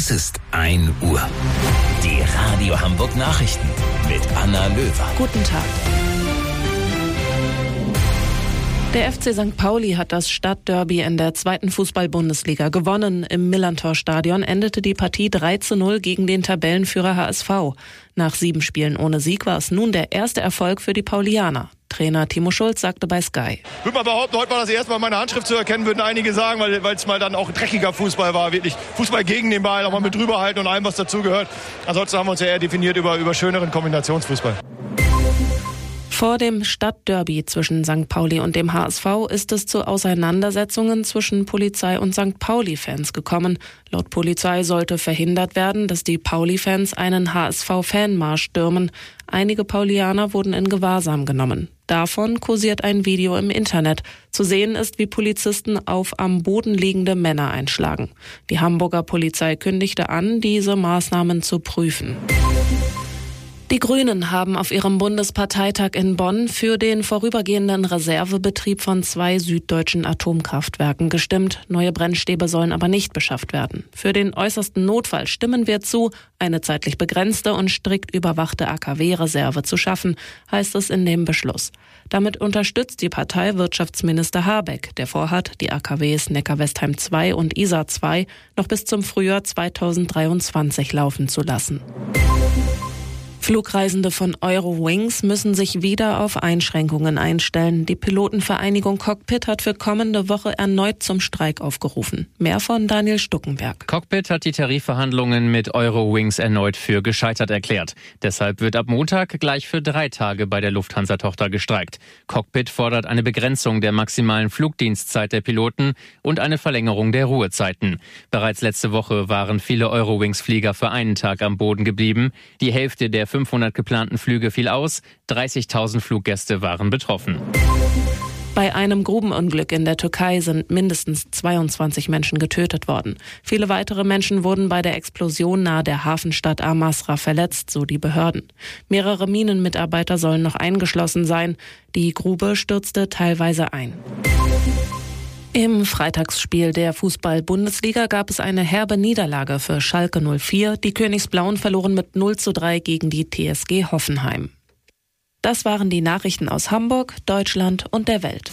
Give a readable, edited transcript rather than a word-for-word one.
Es ist 1 Uhr. Die Radio Hamburg Nachrichten mit Anna Löwer. Guten Tag. Der FC St. Pauli hat das Stadtderby in der 2. Fußball-Bundesliga gewonnen. Im Millerntor-Stadion endete die Partie 3:0 gegen den Tabellenführer HSV. Nach 7 Spielen ohne Sieg war es nun der erste Erfolg für die Paulianer. Trainer Timo Schulz sagte bei Sky: Ich würde mal behaupten, heute war das erste Mal meine Handschrift zu erkennen, würden einige sagen, weil es mal dann auch dreckiger Fußball war. Wirklich Fußball gegen den Ball, auch mal mit drüberhalten und allem, was dazugehört. Ansonsten haben wir uns ja eher definiert über schöneren Kombinationsfußball. Vor dem Stadtderby zwischen St. Pauli und dem HSV ist es zu Auseinandersetzungen zwischen Polizei und St. Pauli-Fans gekommen. Laut Polizei sollte verhindert werden, dass die Pauli-Fans einen HSV-Fanmarsch stürmen. Einige Paulianer wurden in Gewahrsam genommen. Davon kursiert ein Video im Internet. Zu sehen ist, wie Polizisten auf am Boden liegende Männer einschlagen. Die Hamburger Polizei kündigte an, diese Maßnahmen zu prüfen. Die Grünen haben auf ihrem Bundesparteitag in Bonn für den vorübergehenden Reservebetrieb von 2 süddeutschen Atomkraftwerken gestimmt. Neue Brennstäbe sollen aber nicht beschafft werden. Für den äußersten Notfall stimmen wir zu, eine zeitlich begrenzte und strikt überwachte AKW-Reserve zu schaffen, heißt es in dem Beschluss. Damit unterstützt die Partei Wirtschaftsminister Habeck, der vorhat, die AKWs Neckar-Westheim 2 und Isar 2 noch bis zum Frühjahr 2023 laufen zu lassen. Flugreisende von Eurowings müssen sich wieder auf Einschränkungen einstellen. Die Pilotenvereinigung Cockpit hat für kommende Woche erneut zum Streik aufgerufen. Mehr von Daniel Stuckenberg. Cockpit hat die Tarifverhandlungen mit Eurowings erneut für gescheitert erklärt. Deshalb wird ab Montag gleich für 3 Tage bei der Lufthansa-Tochter gestreikt. Cockpit fordert eine Begrenzung der maximalen Flugdienstzeit der Piloten und eine Verlängerung der Ruhezeiten. Bereits letzte Woche waren viele Eurowings-Flieger für einen Tag am Boden geblieben. Die Hälfte der 500 geplanten Flüge fiel aus, 30.000 Fluggäste waren betroffen. Bei einem Grubenunglück in der Türkei sind mindestens 22 Menschen getötet worden. Viele weitere Menschen wurden bei der Explosion nahe der Hafenstadt Amasra verletzt, so die Behörden. Mehrere Minenmitarbeiter sollen noch eingeschlossen sein. Die Grube stürzte teilweise ein. Im Freitagsspiel der Fußball-Bundesliga gab es eine herbe Niederlage für Schalke 04. Die Königsblauen verloren mit 0:3 gegen die TSG Hoffenheim. Das waren die Nachrichten aus Hamburg, Deutschland und der Welt.